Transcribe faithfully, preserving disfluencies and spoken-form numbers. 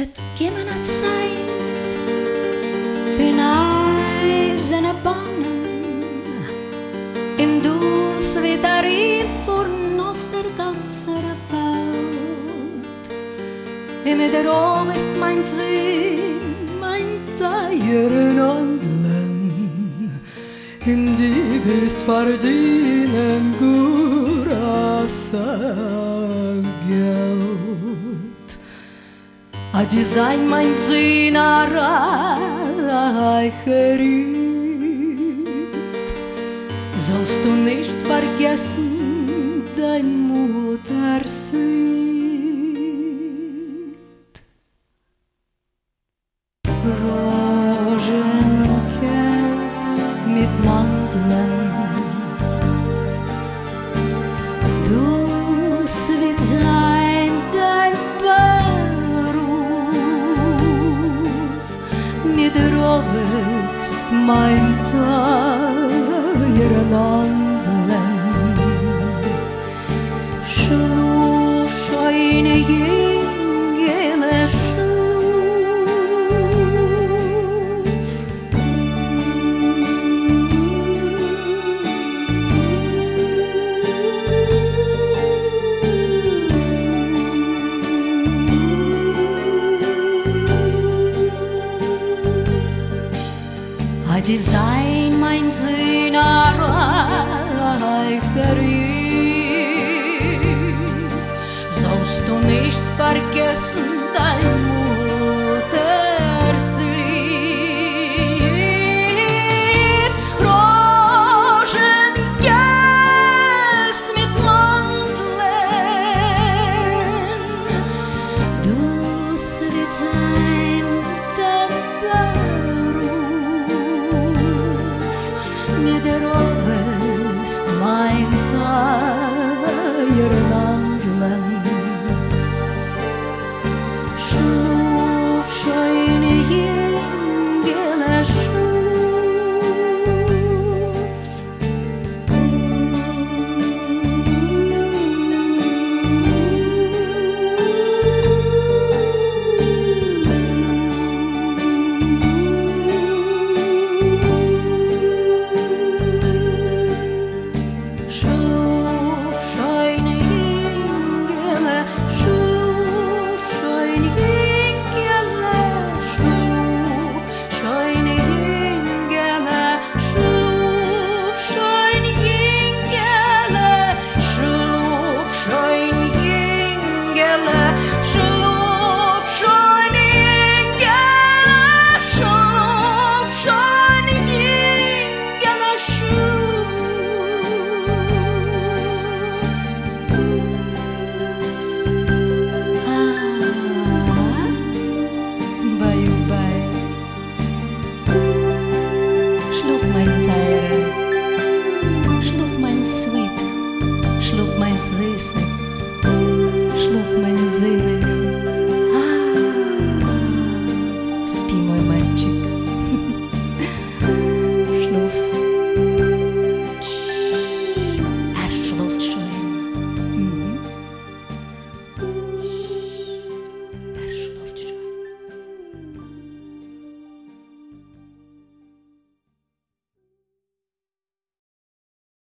het kommen hat Zeit für eiserne Bahnen in dus wird er ihm vorn auf der ganzen Welt. Und mit der Ohr ist mein Sinn, mein teuren Handeln, in die wirst verdienen gurasa Geld. A die sein mein Sinn erreicherit, sollst du nicht vergessen dein Mutterslied. Roschenkers mit Mandeln, dus wird sein dein Beruf, mit Rohest mein teuren Handeln. Schluf scheine jengele a die sein mein Sinn erreicherit, sollst du nicht vergessen dein Mutterslied. Roschenkers mit Mandeln, dus wird sein dein Beruf, mit der Ohrest mein teuren Handeln. Schluf scheine jengele Schluf scheine jengele, schluf scheine jengele, schluf scheine jengele, schluf scheine jengele, schluf scheine jengele, schluf scheine jengele, schluf scheine jengele, schluf. Bye-bye. Schlaf mein Teure, schlaf mein Sweet, schlaf mein Süße, schlaf mein Sinn.